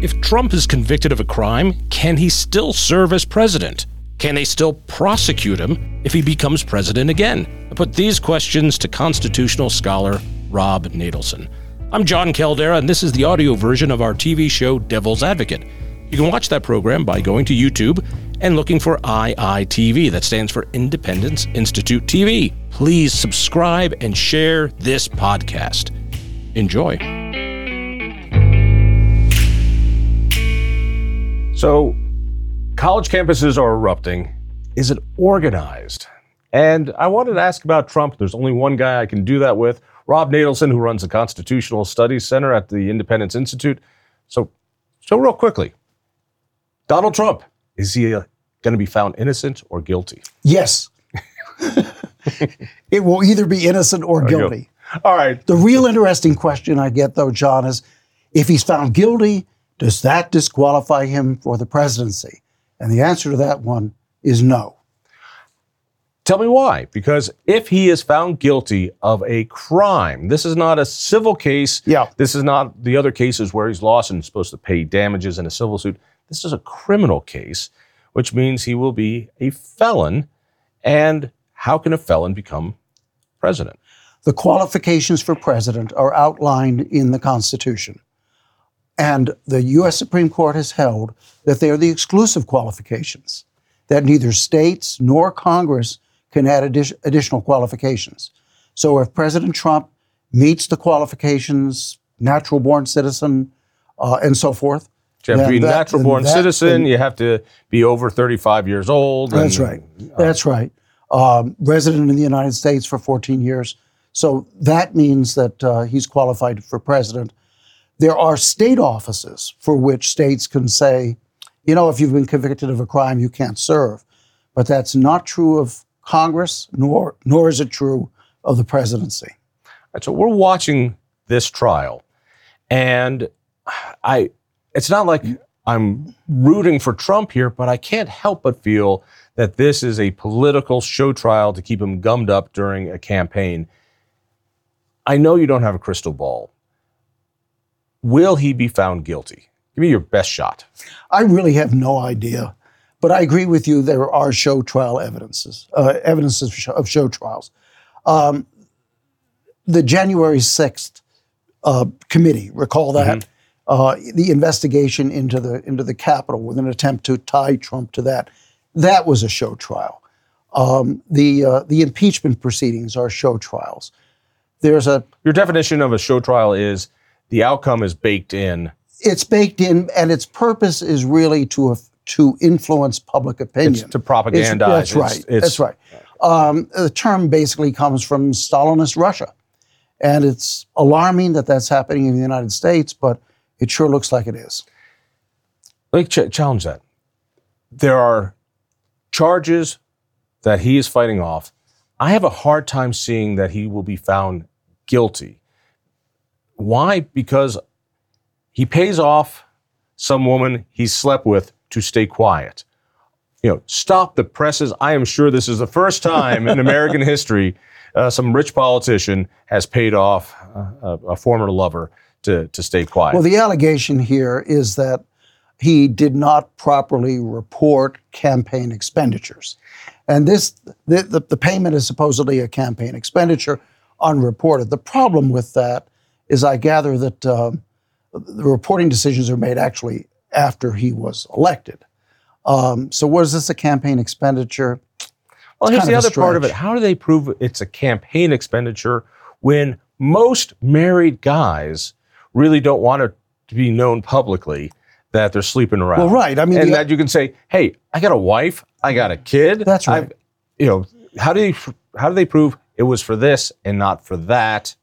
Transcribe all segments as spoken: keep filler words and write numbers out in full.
If Trump is convicted of a crime, can he still serve as president? Can they still prosecute him if he becomes president again? I put these questions to constitutional scholar Rob Natelson. I'm John Caldera, and this is the audio version of our T V show Devil's Advocate. You can watch that program by going to YouTube and looking for I I T V. That stands for Independence Institute T V. Please subscribe and share this podcast. Enjoy. So, college campuses are erupting. Is it organized? And I wanted to ask about Trump. There's only one guy I can do that with, Rob Natelson, who runs the Constitutional Studies Center at the Independence Institute. So, so real quickly, Donald Trump, is he uh, going to be found innocent or guilty? Yes. It will either be innocent or guilty. All right. The real interesting question I get, though, John, is if he's found guilty, does that disqualify him for the presidency? And the answer to that one is no. Tell me why. Because if he is found guilty of a crime, this is not a civil case. Yeah. This is not the other cases where he's lost and supposed to pay damages in a civil suit. This is a criminal case, which means he will be a felon. And how can a felon become president? The qualifications for president are outlined in the Constitution. And the U S Supreme Court has held that they are the exclusive qualifications, that neither states nor Congress can add addi- additional qualifications. So if President Trump meets the qualifications, natural-born citizen, uh, and so forth. You have to be a that- natural-born that- citizen. and- you have to be over thirty-five years old. That's and, right. That's right. Um, resident in the United States for fourteen years. So that means that uh, he's qualified for president. There are state offices for which states can say, you know, if you've been convicted of a crime, you can't serve. But that's not true of Congress, nor nor is it true of the presidency. Right, so we're watching this trial, and I it's not like I'm rooting for Trump here, but I can't help but feel that this is a political show trial to keep him gummed up during a campaign. I know you don't have a crystal ball. Will he be found guilty? Give me your best shot. I really have no idea, but I agree with you. There are show trial evidences, uh, evidences of show, of show trials. Um, the January sixth uh, committee, recall that, mm-hmm. uh, the investigation into the into the Capitol with an attempt to tie Trump to that. That was a show trial. Um, the uh, the impeachment proceedings are show trials. There's a your definition of a show trial is the outcome is baked in. It's baked in, and its purpose is really to uh, to influence public opinion. It's to propagandize. It's, that's right. It's, it's, that's right. Um, the term basically comes from Stalinist Russia, and it's alarming that that's happening in the United States, but it sure looks like it is. Let me ch- challenge that. There are charges that he is fighting off. I have a hard time seeing that he will be found guilty. Why? Because he pays off some woman he slept with to stay quiet. You know, stop the presses. I am sure this is the first time in American history uh, some rich politician has paid off uh, a, a former lover to, to stay quiet. Well, the allegation here is that he did not properly report campaign expenditures. And this, the, the, the payment is supposedly a campaign expenditure, unreported. The problem with that is I gather that uh, the reporting decisions are made actually after he was elected. Um, so was this a campaign expenditure? Well, It's here's kind the of a other part of it. stretch. How do they prove it's a campaign expenditure when most married guys really don't want it to be known publicly that they're sleeping around? Well, right. I mean, and the- that you can say, hey, I got a wife, I got a kid. That's right. I've- you know, how do they, how do they prove it was for this and not for that?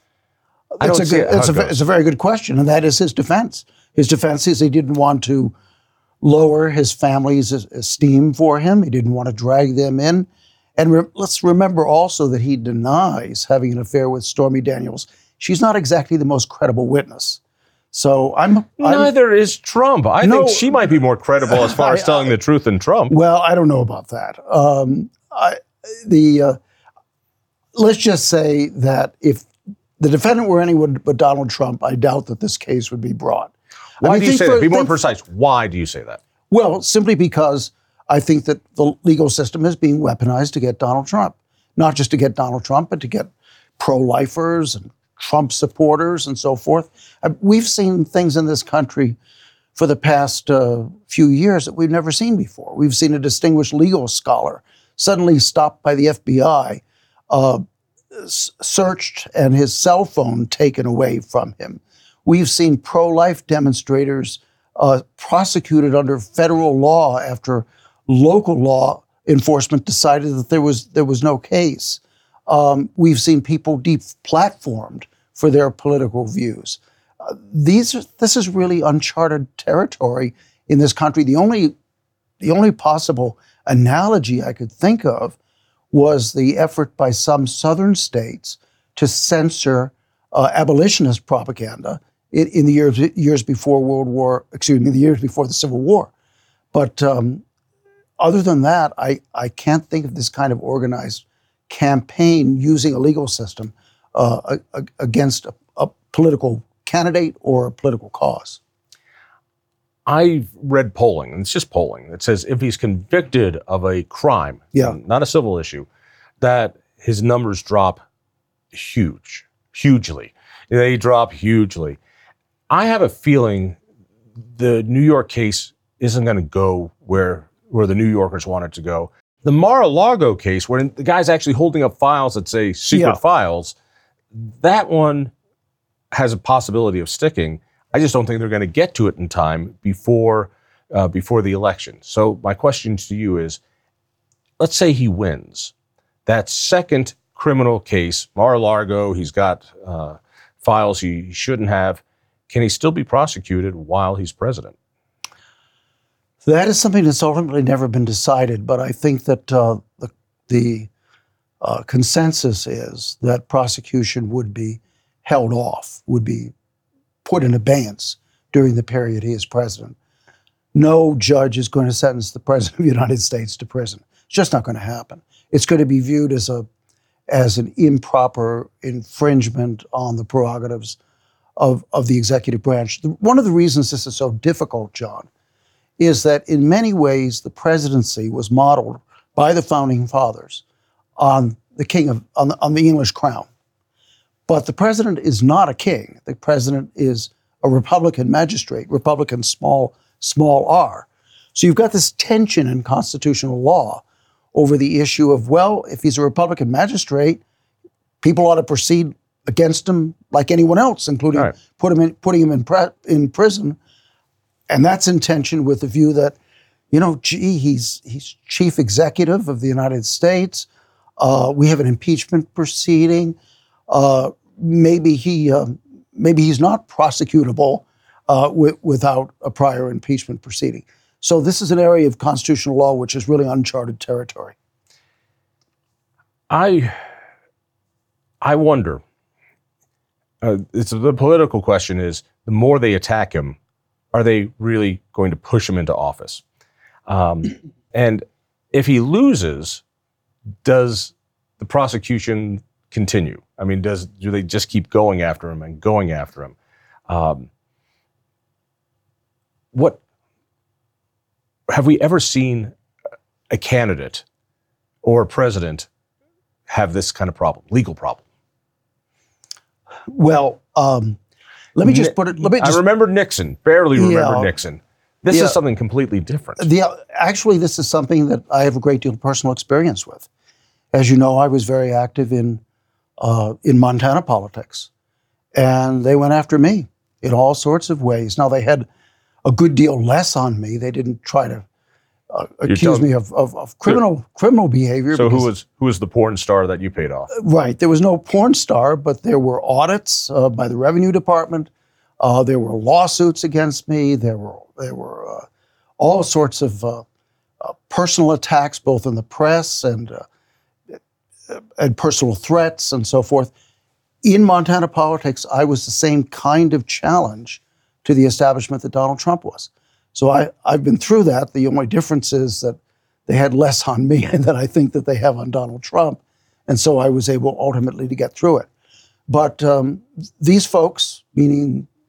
I It's don't a, see good, how it's, it a, goes. it's a very good question, and that is his defense. His defense is he didn't want to lower his family's esteem for him. He didn't want to drag them in. And re- let's remember also that he denies having an affair with Stormy Daniels. She's not exactly the most credible witness. So I'm... I'm Neither is Trump. I No. think she might be more credible as far as I- telling I- the truth than Trump. Well, I don't know about that. Um, I, the uh, let's just say that if the defendant were anyone but Donald Trump, I doubt that this case would be brought. Why I mean, do you think say for- that? Be more think- precise. Why do you say that? Well, simply because I think that the legal system is being weaponized to get Donald Trump. Not just to get Donald Trump, but to get pro-lifers and Trump supporters and so forth. Uh, We've seen things in this country for the past uh, few years that we've never seen before. We've seen a distinguished legal scholar suddenly stopped by the F B I, uh, s- searched, and his cell phone taken away from him. We've seen pro-life demonstrators uh, prosecuted under federal law after local law enforcement decided that there was there was no case. Um, we've seen people deplatformed for their political views. Uh, these are, this is really uncharted territory in this country. The only the only possible analogy I could think of was the effort by some southern states to censor uh, abolitionist propaganda in, in the years years before World War. Excuse me, the years before the Civil War. But um, other than that, I, I can't think of this kind of organized campaign using a legal system uh, a, a, against a, a political candidate or a political cause. I've read polling, and it's just polling, that says if he's convicted of a crime, Yeah. not a civil issue, that his numbers drop huge, hugely. They drop hugely. I have a feeling the New York case isn't going to go where, where the New Yorkers want it to go. The Mar-a-Lago case, where the guy's actually holding up files that say secret Yeah. files, that one has a possibility of sticking. I just don't think they're going to get to it in time before uh, before the election. So my question to you is, let's say he wins. That second criminal case, Mar-a-Lago, he's got uh, files he shouldn't have. Can he still be prosecuted while he's president? That is something that's ultimately never been decided, but I think that uh, the, the uh, consensus is that prosecution would be held off, would be put in abeyance during the period he is president. No judge is going to sentence the president of the United States to prison. It's just not going to happen. It's going to be viewed as a as an improper infringement on the prerogatives of, of the executive branch. The, one of the reasons this is so difficult, John, is that in many ways the presidency was modeled by the founding fathers on the king of on the, on the English crown. But the president is not a king. The president is a Republican magistrate, Republican small small r. So you've got this tension in constitutional law over the issue of, well, if he's a Republican magistrate, people ought to proceed against him like anyone else, including Right. put him in, putting him in pre, in prison. And that's in tension with the view that, you know, gee, he's he's chief executive of the United States. Uh, we have an impeachment proceeding. Uh, maybe he um, maybe he's not prosecutable uh, w- without a prior impeachment proceeding. So this is an area of constitutional law which is really uncharted territory. I I wonder. Uh, it's the political question is: the more they attack him, are they really going to push him into office? Um, and if he loses, does the prosecution continue? I mean, does do they just keep going after him and going after him? Um, what have we ever seen a candidate or a president have this kind of problem, legal problem? Well, um, let me just Ni- put it. Let me just I remember Nixon, barely remember Yeah. Nixon. This Yeah. is something completely different. The, actually, this is something that I have a great deal of personal experience with. As you know, I was very active in uh, in Montana politics, and they went after me in all sorts of ways. Now, they had a good deal less on me. They didn't try to uh, accuse telling- me of, of, of criminal criminal behavior. So who because- was who was the porn star that you paid off? Right. There was no porn star, but there were audits uh, by the Revenue Department. Uh, there were lawsuits against me. There were there were uh, all sorts of uh, uh, personal attacks, both in the press and uh, and personal threats and so forth. In Montana politics, I was the same kind of challenge to the establishment that Donald Trump was. So I, I've been through that. The only difference is that they had less on me than I think that they have on Donald Trump. And so I was able ultimately to get through it. But um, these folks, meaning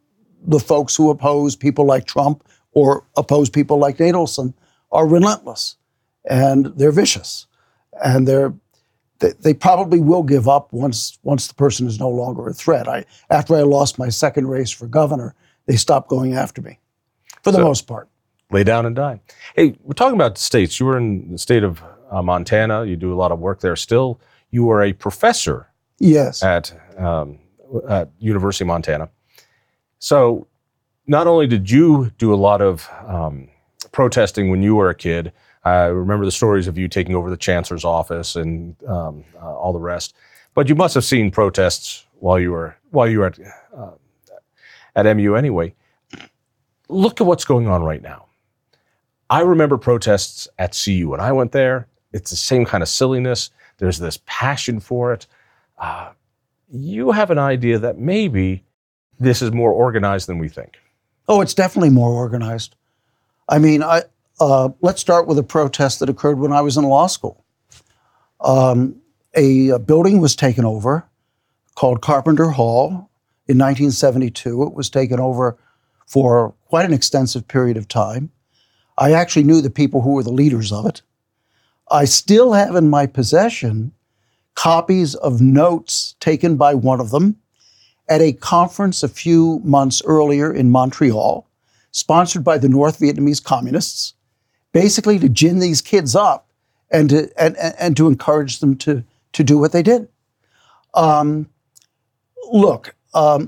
the folks who oppose people like Trump or oppose people like Adelson are relentless, and they're vicious, and they're they, they probably will give up once once the person is no longer a threat. I after I lost my second race for governor, they stopped going after me, for the So, most part. Lay down and die. Hey, we're talking about states. You were in the state of uh, Montana. You do a lot of work there still. You were a professor Yes. at, um, at University of Montana. So not only did you do a lot of um, protesting when you were a kid, I remember the stories of you taking over the chancellor's office and um, uh, all the rest, but you must have seen protests while you were while you were at, uh, at M U anyway. Look at what's going on right now. I remember protests at C U when I went there. It's the same kind of silliness. There's this passion for it. Uh, you have an idea that maybe this is more organized than we think. Oh, it's definitely more organized. I mean, I uh, let's start with a protest that occurred when I was in law school. Um, a, a building was taken over called Carpenter Hall in nineteen seventy-two. It was taken over for quite an extensive period of time. I actually knew the people who were the leaders of it. I still have in my possession copies of notes taken by one of them at a conference a few months earlier in Montreal, sponsored by the North Vietnamese communists, basically to gin these kids up and to and, and to encourage them to, to do what they did. Um, look, um,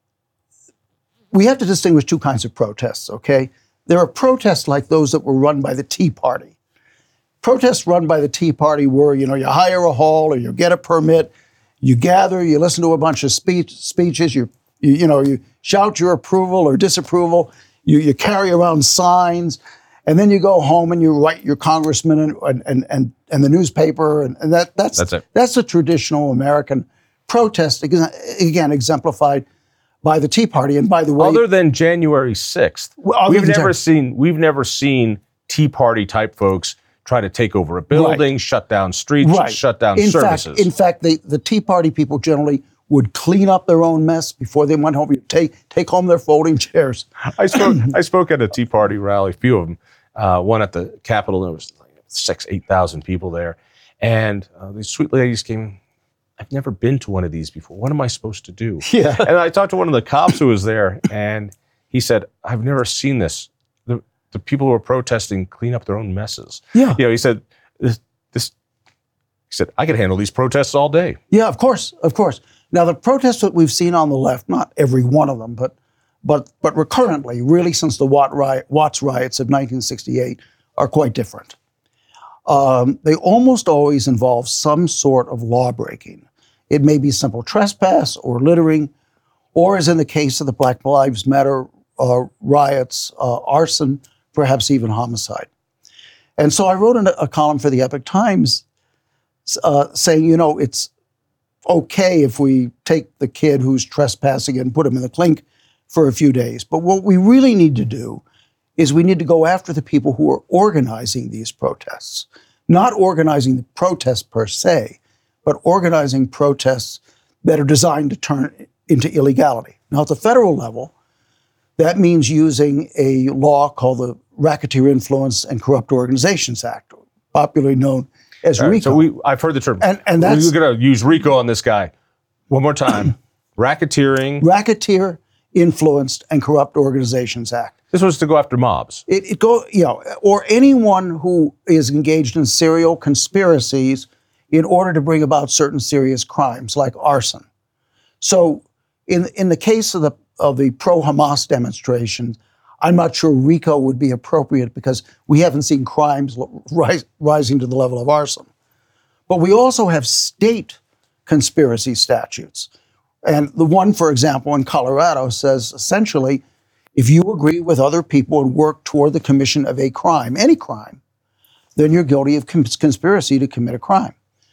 we have to distinguish two kinds of protests, okay? There are protests like those that were run by the Tea Party. Protests run by the Tea Party were, you know, you hire a hall or you get a permit, you gather, you listen to a bunch of speech, speeches, you, you you know, you shout your approval or disapproval, you, you carry around signs, and then you go home and you write your congressman and and and, and the newspaper, and, and that that's That's it. that's a traditional American protest, again, exemplified by the Tea Party. And by the way, Other than January sixth, Well, other we've than never Jan- seen we've never seen Tea Party type folks try to take over a building, shut down streets, Right. shut down in services. Fact, in fact, they, the Tea Party people generally would clean up their own mess before they went home. You'd take take home their folding chairs. I spoke I spoke at a Tea Party rally, a few of them. Uh, one at the Capitol, there was like six, eight thousand people there, and uh, these sweet ladies came. I've never been to one of these before. What am I supposed to do? Yeah. And I talked to one of the cops who was there, and he said, "I've never seen this. The the people who are protesting clean up their own messes." Yeah. You know, he said, "This this." He said, "I could handle these protests all day." Yeah, of course, of course. Now, the protests that we've seen on the left, not every one of them, but but but recurrently, really since the Watt riot, Watts riots of nineteen sixty-eight, are quite different. Um, they almost always involve some sort of law breaking. It may be simple trespass or littering, or as in the case of the Black Lives Matter uh, riots, uh, arson, perhaps even homicide. And so I wrote a, a column for the Epoch Times uh, saying, you know, it's okay if we take the kid who's trespassing and put him in the clink for a few days. But what we really need to do is we need to go after the people who are organizing these protests, not organizing the protests per se, but organizing protests that are designed to turn into illegality. Now, at the federal level, that means using a law called the Racketeer Influence and Corrupt Organizations Act, popularly known as All right, RICO. so we, I've heard the term. And- and that's- we're going to use RICO on this guy. One more time. Racketeering. Racketeer Influenced and Corrupt Organizations Act. This was to go after mobs. It, it go, you know, or anyone who is engaged in serial conspiracies in order to bring about certain serious crimes like arson. So, in in the case of the of the pro-Hamas demonstrations, I'm not sure RICO would be appropriate because we haven't seen crimes rise, rising to the level of arson. But we also have state conspiracy statutes. And the one, for example, in Colorado says essentially, if you agree with other people and work toward the commission of a crime, any crime, then you're guilty of cons- conspiracy to commit a crime.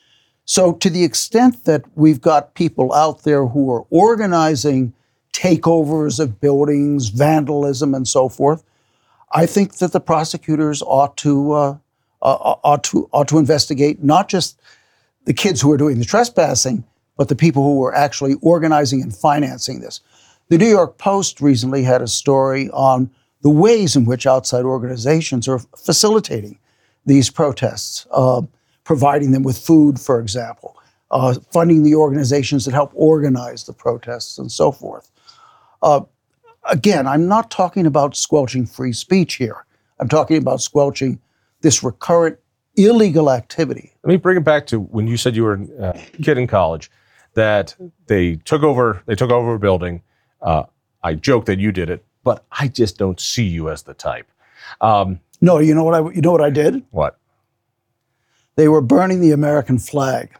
So to the extent that we've got people out there who are organizing takeovers of buildings, vandalism, and so forth, I think that the prosecutors ought to uh, uh, ought to ought to investigate not just the kids who are doing the trespassing, but the people who are actually organizing and financing this. The New York Post recently had a story on the ways in which outside organizations are facilitating these protests, uh, providing them with food, for example, uh, funding the organizations that help organize the protests and so forth. Uh, again, I'm not talking about squelching free speech here. I'm talking about squelching this recurrent illegal activity. Let me bring it back to when you said you were a kid in college, that they took over, they took over a building. Uh, I joke that you did it, but I just don't see you as the type. Um, no, you know what I, you know what I did? What? They were burning the American flag.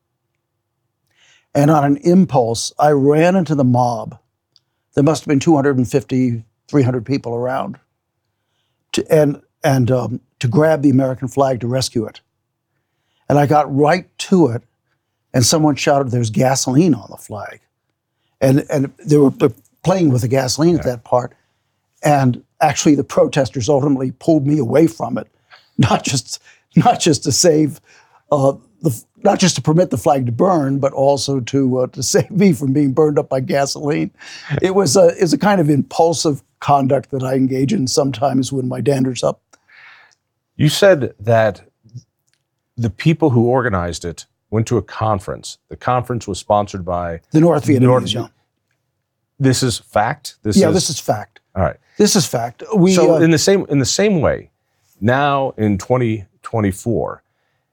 And on an impulse, I ran into the mob. There must have been two hundred fifty, three hundred people around. To, and and um, to grab the American flag to rescue it. And I got right to it, and someone shouted, "There's gasoline on the flag." And and they were playing with the gasoline yeah. at that part. And actually the protesters ultimately pulled me away from it, not just not just to save, uh, the not just to permit the flag to burn, but also to uh, to save me from being burned up by gasoline. It was a it's a kind of impulsive conduct that I danger's in sometimes when my dander's up. You said that the people who organized it went to a conference. The conference was sponsored by the North Vietnamese. North, yeah. This is fact. This yeah, is, this is fact. All right, this is fact. We so uh, in the same in the same way, now in twenty twenty-four,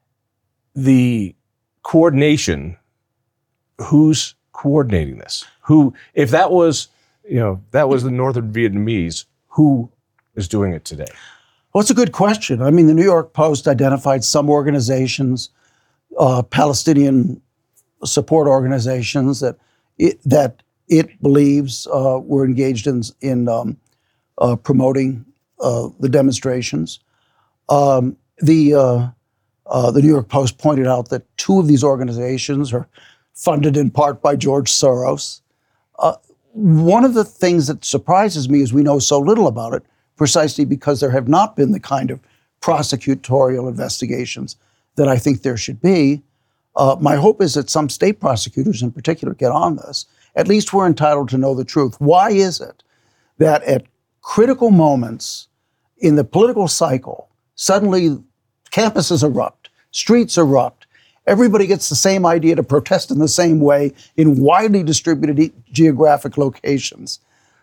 the coordination. Who's coordinating this? Who, if that was, you know, that was the Northern Vietnamese, who is doing it today? Well, it's a good question. I mean, the New York Post identified some organizations, uh, Palestinian support organizations that it, that it believes uh, were engaged in in um, uh, promoting uh, the demonstrations. Um, the uh, uh, the New York Post pointed out that two of these organizations are funded in part by George Soros. Uh, one of the things that surprises me is we know so little about it, precisely because there have not been the kind of prosecutorial investigations that I think there should be. Uh, my hope is that some state prosecutors in particular get on this. At least we're entitled to know the truth. Why is it that at critical moments in the political cycle, suddenly campuses erupt, streets erupt, everybody gets the same idea to protest in the same way in widely distributed geographic locations?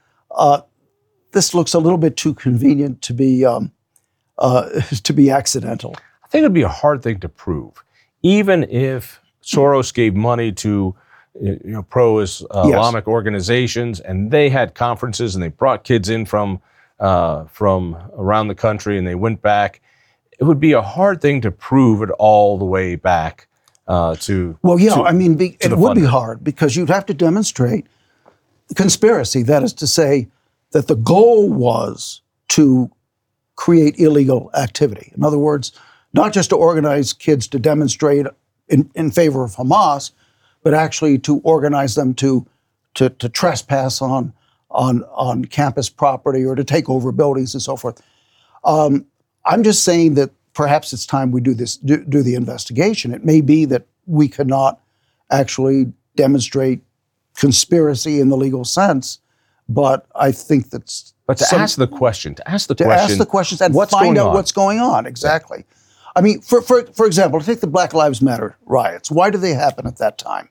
Uh, This looks a little bit too convenient to be um, uh, to be accidental. I think it'd be a hard thing to prove, even if Soros gave money to you know pro-Islamic yes. organizations, and they had conferences and they brought kids in from uh, from around the country, and they went back. It would be a hard thing to prove it all the way back uh, to. Well, yeah, to, I mean, be, it would funder. be hard because you'd have to demonstrate conspiracy. That is to say, that the goal was to create illegal activity. In other words, not just to organize kids to demonstrate in, in favor of Hamas, but actually to organize them to to, to trespass on, on, on campus property or to take over buildings and so forth. Um, I'm just saying that perhaps it's time we do this, do, do the investigation. It may be that we cannot actually demonstrate conspiracy in the legal sense, but I think that's... But to some, ask the question, to ask the to question... To ask the questions and what's find out on? what's going on, exactly. I mean, for, for, for example, take the Black Lives Matter riots. Why did they happen at that time?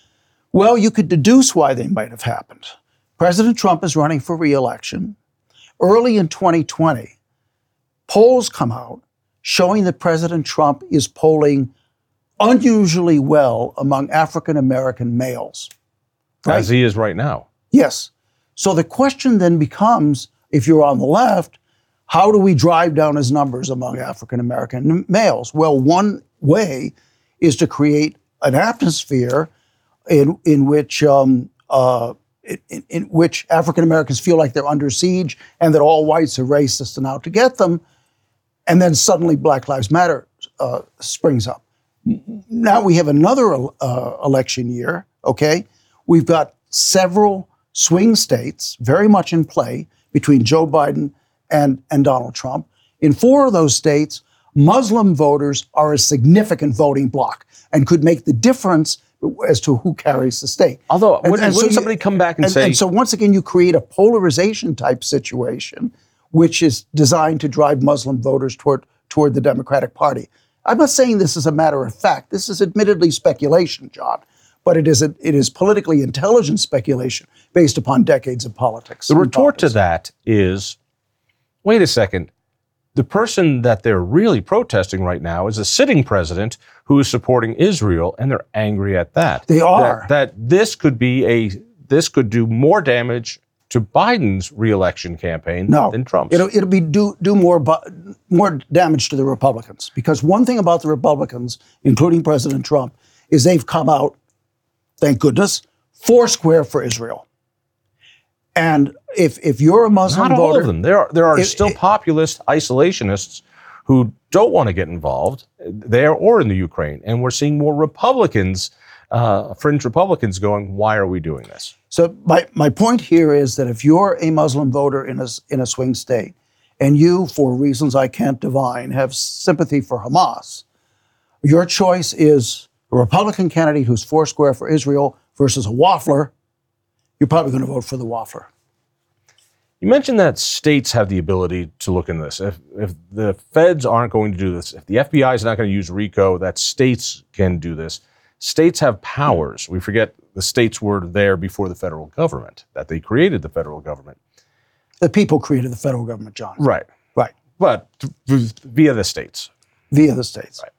Well, you could deduce why they might have happened. President Trump is running for re-election. Early in twenty twenty, polls come out showing that President Trump is polling unusually well among African-American males. Right? As he is right now. Yes. So the question then becomes, if you're on the left, how do we drive down his numbers among African-American males? Well, one way is to create an atmosphere in in which um, uh, in, in which African-Americans feel like they're under siege and that all whites are racist and out to get them, and then suddenly Black Lives Matter uh, springs up. Now we have another uh, election year, okay? We've got several swing states very much in play between Joe Biden and, and Donald Trump. In four of those states, Muslim voters are a significant voting bloc and could make the difference as to who carries the state. Although, And- wouldn't, and so wouldn't you- somebody come back and, And, say, and so once again, you create a polarization type situation, which is designed to drive Muslim voters toward toward the Democratic Party. I'm not saying this is a matter of fact. This is admittedly speculation, John, but it is a, it is politically intelligent speculation based upon decades of politics. the and retort to politics. that is, wait a second, the person that they're really protesting right now is a sitting president who is supporting Israel, and they're angry at that. They are. That, that this could be a, this could do more damage to Biden's reelection campaign No, than Trump's. It'll, it'll be do do more bu- more damage to the Republicans, because one thing about the Republicans, including President Trump, is they've come out, thank goodness, foursquare for Israel. And if if you're a Muslim Not voter, all of them. There are there are It- still it- populist isolationists who don't want to get involved there or in the Ukraine, and we're seeing more Republicans, uh, fringe Republicans, going, "Why are we doing this?" So my, my point here is that if you're a Muslim voter in a, in a swing state, and you, for reasons I can't divine, have sympathy for Hamas, your choice is a Republican candidate who's foursquare for Israel versus a waffler. You're probably going to vote for the waffler. You mentioned that states have the ability to look in this. If if the feds aren't going to do this, if the F B I is not going to use RICO, that states can do this. States have powers. We forget the states were there before the federal government, that they created the federal government. The people created the federal government, John. Right. Right. But th- via the states. Via the states. Right.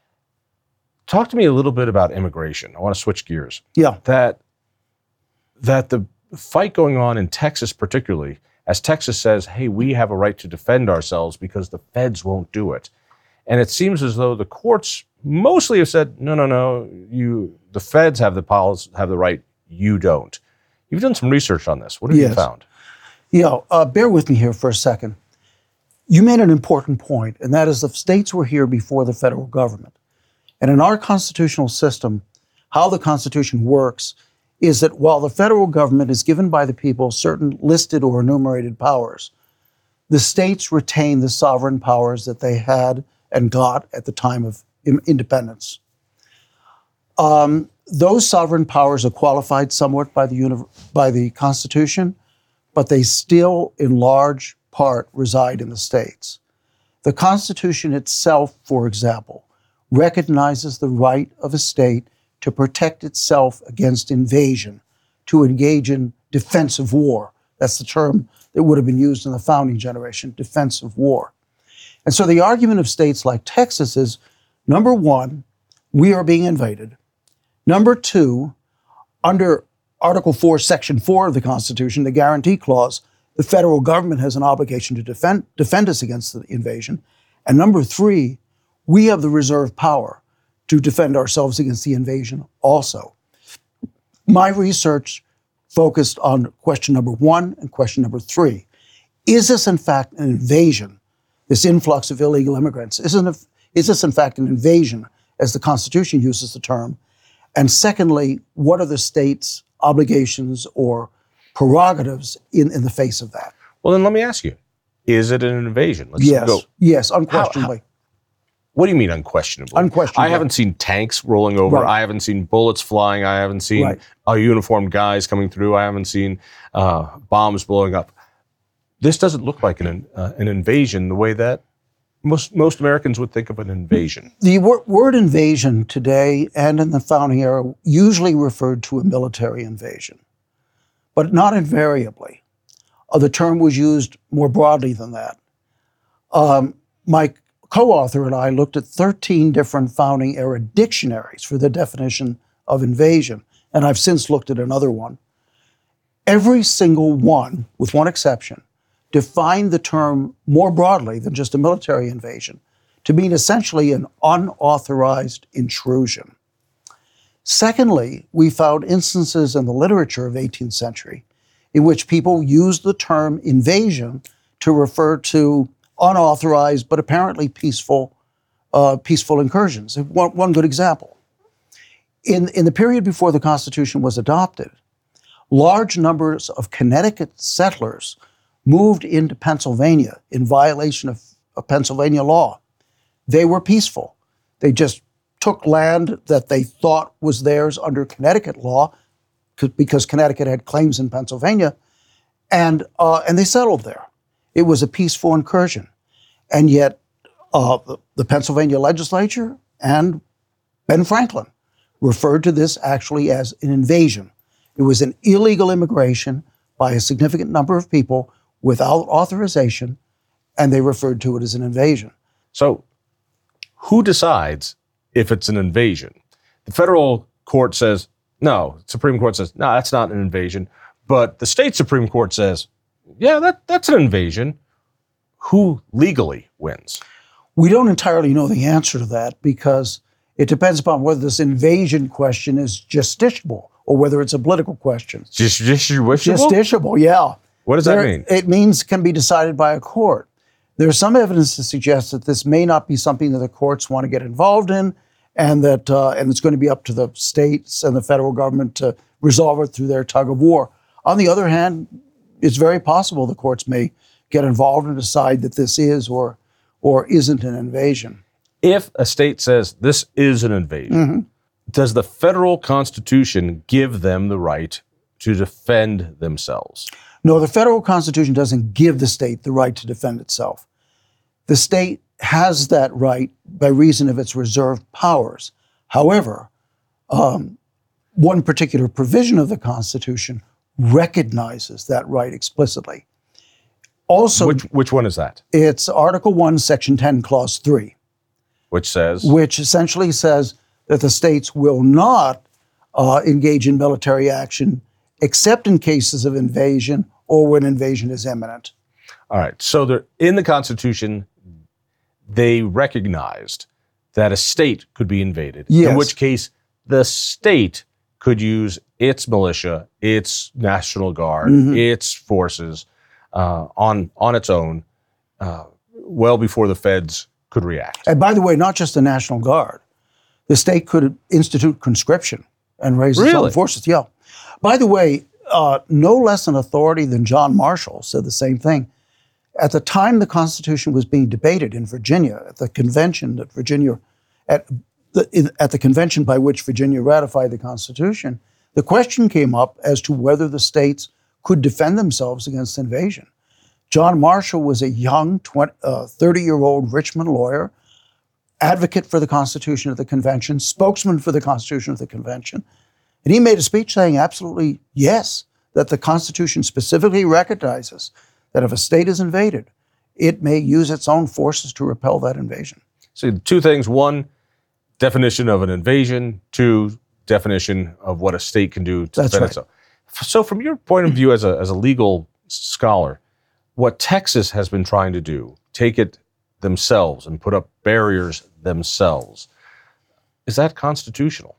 Talk to me a little bit about immigration. I want to switch gears. Yeah. That that the fight going on in Texas particularly, as Texas says, hey, we have a right to defend ourselves because the feds won't do it. And it seems as though the courts mostly have said, no, no, no, you, the feds have the policy, have the right, you don't. You've done some research on this. What have you Yes. found? Yeah, uh, bear with me here for a second. You made an important point, and that is the states were here before the federal government. And in our constitutional system, how the Constitution works is that while the federal government is given by the people certain listed or enumerated powers, the states retain the sovereign powers that they had and got at the time of in- independence. Um, those sovereign powers are qualified somewhat by the uni- by the Constitution, but they still, in large part, reside in the states. The Constitution itself, for example, recognizes the right of a state to protect itself against invasion, to engage in defensive war. That's the term that would have been used in the founding generation, defensive war. And so the argument of states like Texas is, number one, we are being invaded. Number two, under Article four, Section four of the Constitution, the Guarantee Clause, the federal government has an obligation to defend, defend us against the invasion. And number three, we have the reserve power to defend ourselves against the invasion also. My research focused on question number one and question number three. Is this in fact an invasion, this influx of illegal immigrants? Isn't it, is this in fact an invasion, as the Constitution uses the term? And secondly, what are the state's obligations or prerogatives in, in the face of that? Well, then let me ask you, is it an invasion? Let's Yes, go. yes, unquestionably. What do you mean unquestionably? Unquestionably. I haven't seen tanks rolling over. Right. I haven't seen bullets flying. I haven't seen Right. uh, uniformed guys coming through. I haven't seen uh, bombs blowing up. This doesn't look like an uh, an invasion the way that most most Americans would think of an invasion. The wor- word invasion today and in the founding era usually referred to a military invasion, but not invariably. Uh, the term was used more broadly than that. Um, my co-author and I looked at thirteen different founding era dictionaries for the definition of invasion, and I've since looked at another one. Every single one, with one exception, defined the term more broadly than just a military invasion to mean essentially an unauthorized intrusion. Secondly, we found instances in the literature of eighteenth century in which people used the term invasion to refer to unauthorized but apparently peaceful, uh, peaceful incursions. One, one good example. In, in the period before the Constitution was adopted, large numbers of Connecticut settlers moved into Pennsylvania in violation of, of Pennsylvania law. They were peaceful. They just took land that they thought was theirs under Connecticut law, because Connecticut had claims in Pennsylvania, and uh, and they settled there. It was a peaceful incursion. And yet uh, the, the Pennsylvania legislature and Ben Franklin referred to this actually as an invasion. It was an illegal immigration by a significant number of people without authorization, and they referred to it as an invasion. So who decides if it's an invasion? The federal court says, no. Supreme Court says, no, that's not an invasion. But the state Supreme Court says, yeah, that, that's an invasion. Who legally wins? We don't entirely know the answer to that because it depends upon whether this invasion question is justiciable or whether it's a political question. Justiciable? Justiciable, yeah. What does there, that mean? It means can be decided by a court. There's some evidence to suggest that this may not be something that the courts want to get involved in, and that uh, and it's going to be up to the states and the federal government to resolve it through their tug of war. On the other hand, it's very possible the courts may get involved and decide that this is or or isn't an invasion. If a state says this is an invasion, mm-hmm. does the federal Constitution give them the right to defend themselves? No, the federal Constitution doesn't give the state the right to defend itself. The state has that right by reason of its reserved powers. However, um, one particular provision of the Constitution recognizes that right explicitly. Also, which, which one is that? It's Article one, Section ten, Clause three. Which says? Which essentially says that the states will not uh, engage in military action except in cases of invasion or when invasion is imminent. All right. So there, in the Constitution, they recognized that a state could be invaded, yes. in which case the state could use its militia, its National Guard, mm-hmm. its forces uh, on, on its own uh, well before the feds could react. And by the way, not just the National Guard. The state could institute conscription and raise its really? own forces. Yeah. By the way, uh, no less an authority than John Marshall said the same thing. At the time the Constitution was being debated in Virginia, at the convention that Virginia, at the, in, at the convention by which Virginia ratified the Constitution, the question came up as to whether the states could defend themselves against invasion. John Marshall was a young thirty-year-old Richmond lawyer, advocate for the Constitution of the Convention, spokesman for the Constitution of the Convention. And he made a speech saying absolutely yes, that the Constitution specifically recognizes that if a state is invaded, it may use its own forces to repel that invasion. So two things. One, definition of an invasion. Two, definition of what a state can do to That's defend right. itself. So from your point of view as a, as a legal scholar, what Texas has been trying to do, take it themselves and put up barriers themselves, is that constitutional?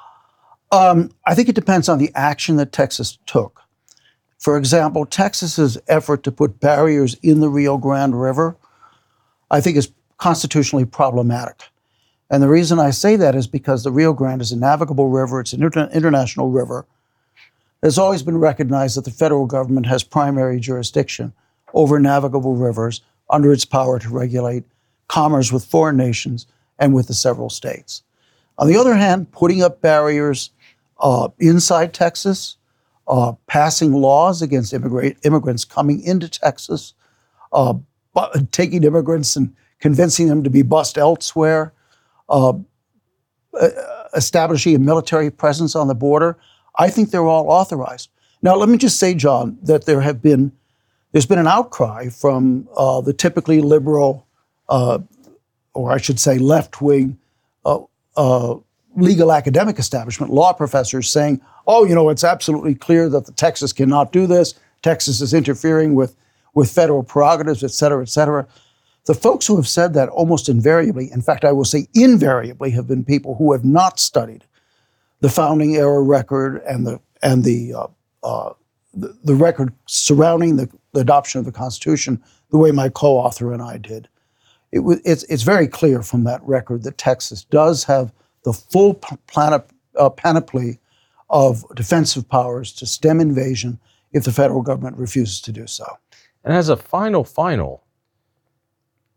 Um, I think it depends on the action that Texas took. For example, Texas's effort to put barriers in the Rio Grande River, I think is constitutionally problematic. And the reason I say that is because the Rio Grande is a navigable river. It's an inter- international river. It's always been recognized that the federal government has primary jurisdiction over navigable rivers under its power to regulate commerce with foreign nations and with the several states. On the other hand, putting up barriers uh, inside Texas, uh, passing laws against immigrant, immigrants coming into Texas, uh, bu- taking immigrants and convincing them to be bused elsewhere, uh, establishing a military presence on the border, I think they're all authorized. Now, let me just say, John, that there have been, there's been an outcry from uh, the typically liberal, uh, or I should say left-wing, uh, uh, legal academic establishment, law professors saying, oh, you know, it's absolutely clear that the Texas cannot do this. Texas is interfering with, with federal prerogatives, et cetera, et cetera. The folks who have said that almost invariably, in fact, I will say invariably, have been people who have not studied the founding era record and the and the uh, uh, the, the record surrounding the, the adoption of the Constitution the way my co-author and I did. It was it's it's very clear from that record that Texas does have the full plan, uh, panoply of defensive powers to stem invasion if the federal government refuses to do so. And as a final, final,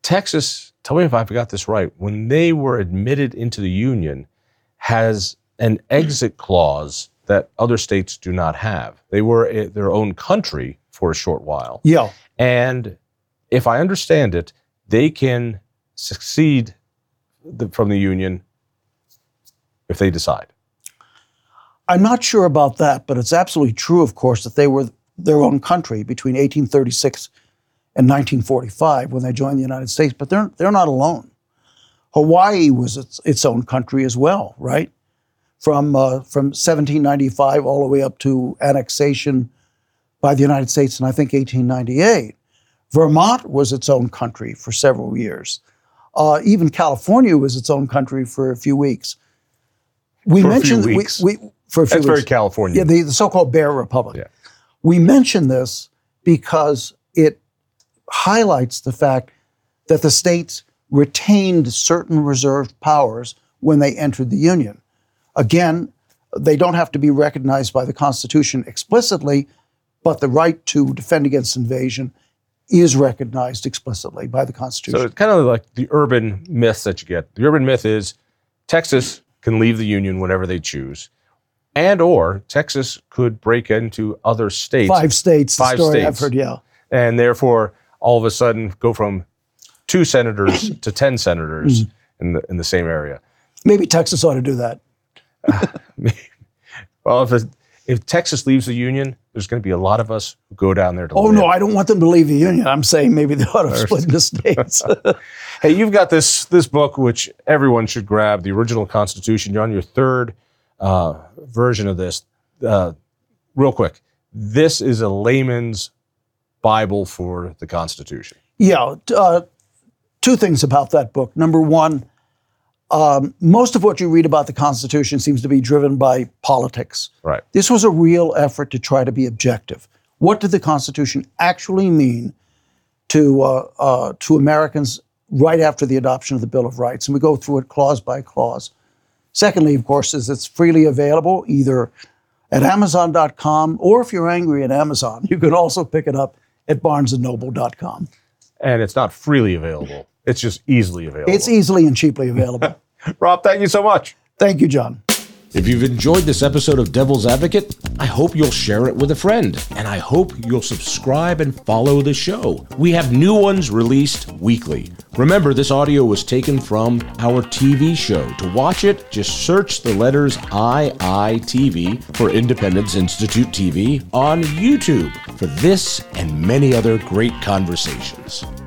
Texas, tell me if I got this right, when they were admitted into the Union, has an exit clause that other states do not have. They were a, their own country for a short while. Yeah. And if I understand it, they can succeed the, from the Union if they decide. I'm not sure about that, but it's absolutely true, of course, that they were their own country between eighteen thirty-six and nineteen forty-five when they joined the United States. But they're they're not alone. Hawaii was its, its own country as well, right? From uh, from seventeen ninety-five all the way up to annexation by the United States in, I think, eighteen ninety-eight. Vermont was its own country for several years. Uh, even California was its own country for a few weeks. We for mentioned a few weeks. We, we for a few That's weeks. very California. Yeah, the, the so-called Bear Republic. Yeah. We mention this because it highlights the fact that the states retained certain reserved powers when they entered the Union. Again, they don't have to be recognized by the Constitution explicitly, but the right to defend against invasion is recognized explicitly by the Constitution. So it's kind of like the urban myths that you get. The urban myth is Texas can leave the Union whenever they choose, and or Texas could break into other states. Five states, Five the story states. I've heard, yeah. And therefore, all of a sudden, go from two senators to ten senators in the in the same area. Maybe Texas ought to do that. Well, if, it, if Texas leaves the Union, there's going to be a lot of us who go down there to Oh, live. no, I don't want them to leave the Union. I'm saying maybe they ought to split into states. Hey, you've got this this book, which everyone should grab, the original Constitution. You're on your third uh, version of this. Uh, real quick, this is a layman's Bible for the Constitution. Yeah, uh, two things about that book. Number one, um, most of what you read about the Constitution seems to be driven by politics. Right. This was a real effort to try to be objective. What did the Constitution actually mean to uh, uh, to Americans right after the adoption of the Bill of Rights? And we go through it clause by clause. Secondly, of course, is it's freely available either at Amazon dot com, or if you're angry at Amazon, you can also pick it up at Barnes and Noble dot com. And it's not freely available. It's just easily available. It's easily and cheaply available. Rob, thank you so much. Thank you, John. If you've enjoyed this episode of Devil's Advocate, I hope you'll share it with a friend, and I hope you'll subscribe and follow the show. We have new ones released weekly. Remember, this audio was taken from our T V show. To watch it, just search the letters I I T V for Independence Institute T V on YouTube for this and many other great conversations.